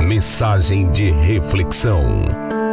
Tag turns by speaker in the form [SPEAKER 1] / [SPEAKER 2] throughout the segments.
[SPEAKER 1] Mensagem de reflexão.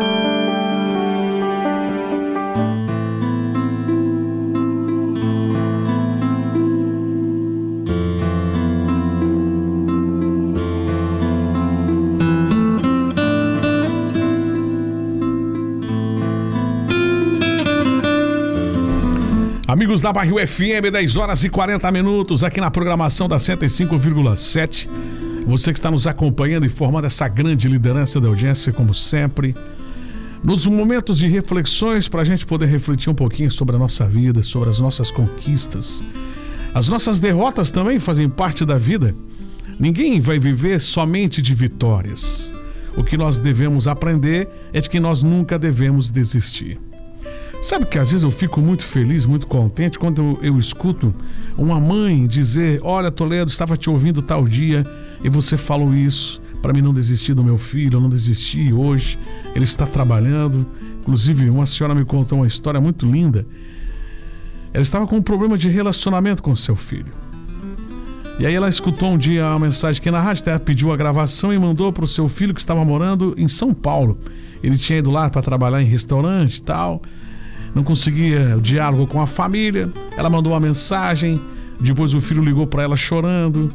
[SPEAKER 2] Amigos da Barril FM, 10 horas e 40 minutos, aqui na programação da 105,7. Você que está nos acompanhando e formando essa grande liderança da audiência, como sempre. Nos momentos de reflexões, para a gente poder refletir um pouquinho sobre a nossa vida, sobre as nossas conquistas. As nossas derrotas também fazem parte da vida. Ninguém vai viver somente de vitórias. O que nós devemos aprender é de que nós nunca devemos desistir. Sabe que às vezes eu fico muito feliz, muito contente quando eu escuto uma mãe dizer: olha, Toledo, estava te ouvindo tal dia e você falou isso para mim não desistir do meu filho, eu não desisti hoje, ele está trabalhando. Inclusive, uma senhora me contou uma história muito linda. Ela estava com um problema de relacionamento com seu filho. E aí ela escutou um dia uma mensagem aqui na rádio, ela pediu a gravação e mandou para o seu filho que estava morando em São Paulo. Ele tinha ido lá para trabalhar em restaurante e tal. Não conseguia o diálogo com a família. Ela mandou uma mensagem. Depois o filho ligou para ela chorando.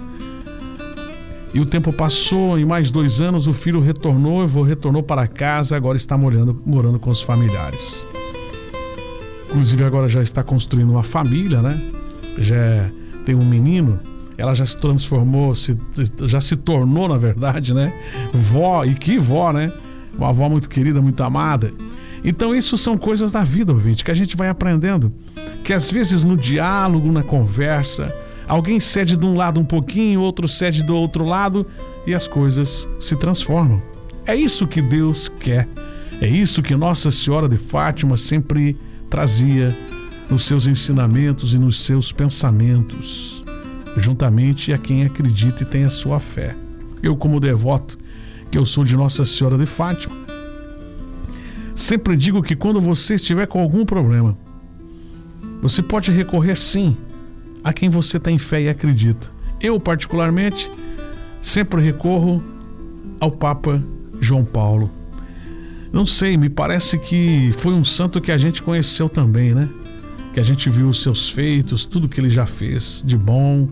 [SPEAKER 2] E o tempo passou. Em mais 2 anos o filho retornou para casa. Agora está morando com os familiares. Inclusive agora já está construindo uma família, né? Já tem um menino. Ela já se transformou, já se tornou, na verdade, né? Vó, e que vó, né? Uma avó muito querida, muito amada. Então isso são coisas da vida, ouvinte, que a gente vai aprendendo. Que às vezes no diálogo, na conversa, alguém cede de um lado um pouquinho, outro cede do outro lado e as coisas se transformam. É isso que Deus quer. É isso que Nossa Senhora de Fátima sempre trazia nos seus ensinamentos e nos seus pensamentos, juntamente a quem acredita e tem a sua fé. Eu, como devoto, que eu sou de Nossa Senhora de Fátima, sempre digo que quando você estiver com algum problema, você pode recorrer sim a quem você tem fé e acredita. Eu, particularmente, sempre recorro ao Papa João Paulo. Não sei, me parece que foi um santo que a gente conheceu também, né? Que a gente viu os seus feitos, tudo que ele já fez de bom.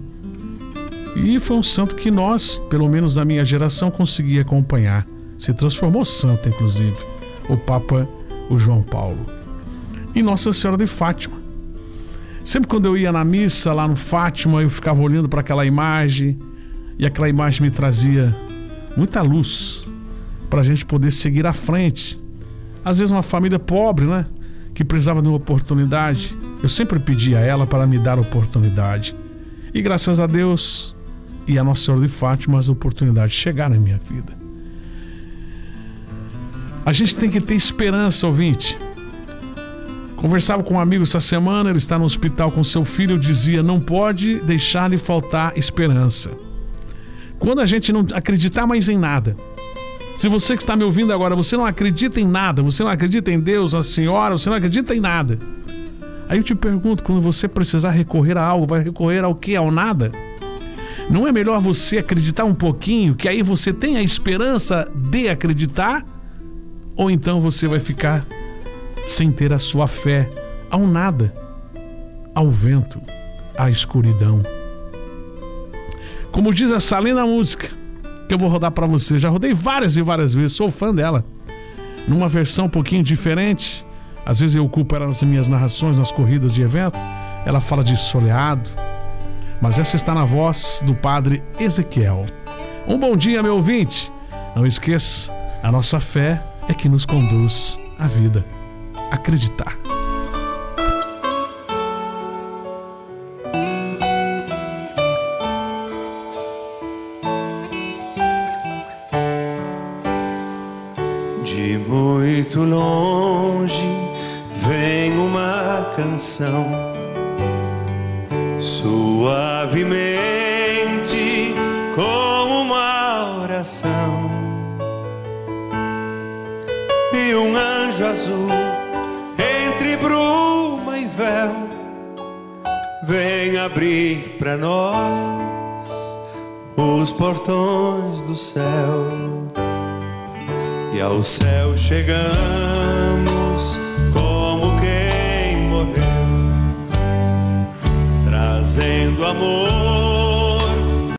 [SPEAKER 2] E foi um santo que nós, pelo menos na minha geração, conseguia acompanhar. Se transformou santo, inclusive. O Papa, o João Paulo. E Nossa Senhora de Fátima. Sempre quando eu ia na missa lá no Fátima, eu ficava olhando para aquela imagem e aquela imagem me trazia muita luz para a gente poder seguir à frente. Às vezes uma família pobre, né? Que precisava de uma oportunidade. Eu sempre pedia a ela para me dar a oportunidade. E graças a Deus e a Nossa Senhora de Fátima as oportunidades chegaram na minha vida. A gente tem que ter esperança, ouvinte. Conversava com um amigo essa semana, ele está no hospital com seu filho, eu dizia: não pode deixar de faltar esperança. Quando a gente não acreditar mais em nada, se você que está me ouvindo agora, você não acredita em nada, você não acredita em Deus, a Senhora, você não acredita em nada. Aí eu te pergunto, quando você precisar recorrer a algo, vai recorrer ao quê? Ao nada? Não é melhor você acreditar um pouquinho, que aí você tem a esperança de acreditar? Ou então você vai ficar sem ter a sua fé ao nada, ao vento, à escuridão. Como diz essa linda música que eu vou rodar para você, já rodei várias e várias vezes, sou fã dela, numa versão um pouquinho diferente. Às vezes eu ocupo ela nas minhas narrações, nas corridas de evento. Ela fala de soleado, mas essa está na voz do Padre Ezequiel. Um bom dia, meu ouvinte. Não esqueça, a nossa fé é que nos conduz à vida. Acreditar.
[SPEAKER 3] De muito longe vem uma canção, suavemente como uma oração. E um anjo azul entre bruma e véu vem abrir pra nós os portões do céu. e ao céu chegamos como quem morreu, trazendo amor